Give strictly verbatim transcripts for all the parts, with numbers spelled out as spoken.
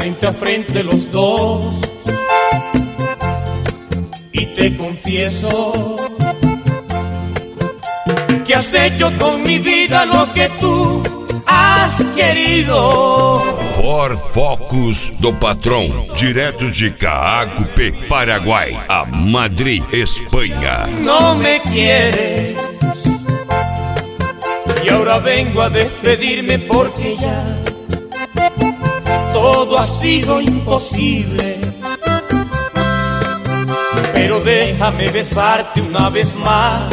frente a frente los dos y te confieso que has hecho con mi vida lo que tú has querido. Ford Focus do Patrão, direto de Caágupe, Paraguai, a Madrid, Espanha. No me quieres y ahora vengo a despedirme porque ya todo ha sido imposible. Pero déjame besarte una vez más,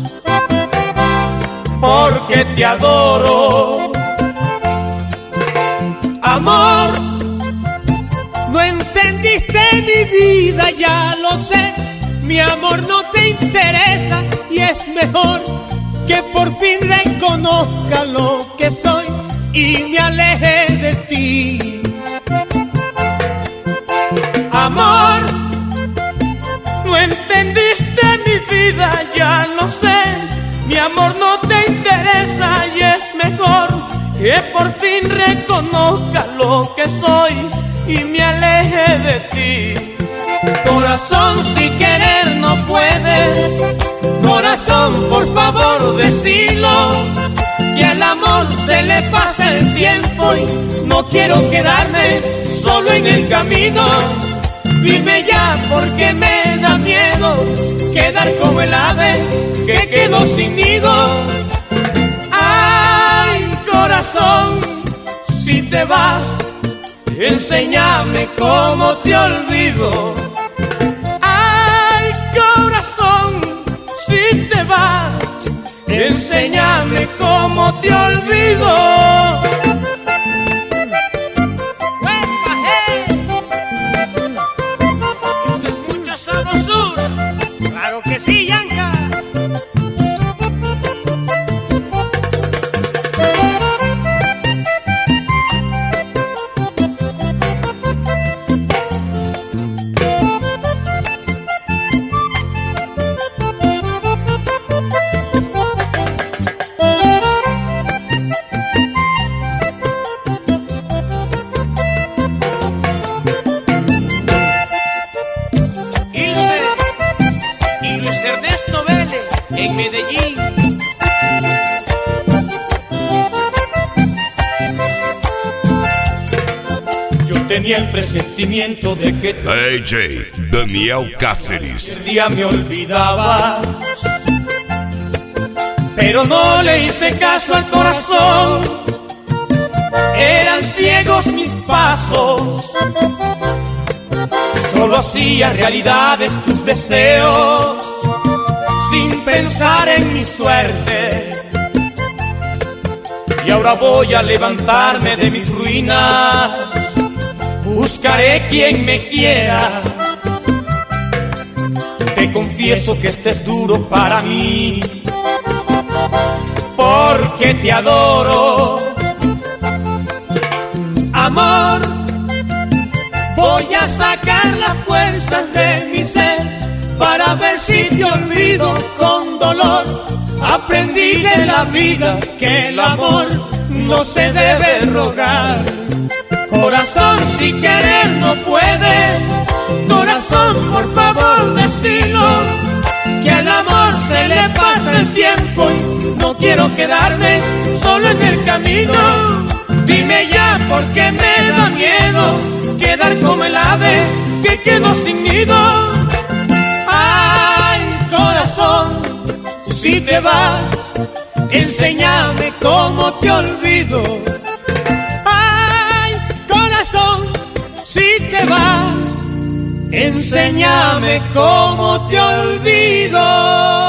porque te adoro. Amor, no entendiste mi vida, ya lo sé. Mi amor no te interesa y es mejor que por fin reconozca lo que soy y me aleje de ti. Amor, no entendiste mi vida, ya lo sé. Mi amor no te interesa y es mejor que por fin reconozca lo que soy y me aleje de ti. Corazón, si querer no puedes, corazón, por favor decilo, que al amor se le pasa el tiempo y no quiero quedarme solo en el camino. Dime ya porque me da miedo quedar como el ave que quedó sin nido. Ay, corazón, si te vas, enséñame cómo te olvido. Ay, corazón, si te vas, enséñame cómo te olvido. Claro que sí, Yanka. En Medellín. Yo tenía el presentimiento de que tú D J Daniel Cáceres. un día me olvidabas, pero no le hice caso al corazón. Eran ciegos mis pasos, solo hacía realidades tus deseos, sin pensar en mi suerte. Y ahora voy a levantarme de mis ruinas, buscaré quien me quiera. Te confieso que este es duro para mí, porque te adoro. Amor, voy a sacar las fuerzas de mi ser para ver si te olvido con dolor. Aprendí de la vida que el amor no se debe rogar. Corazón, si querer no puedes, corazón, por favor decilo, que al amor se le pasa el tiempo y no quiero quedarme solo en el camino. Dime ya porque me da miedo quedar como el ave que quedó sin nido. Si te vas, enséñame cómo te olvido. Ay, corazón, si te vas, enséñame cómo te olvido.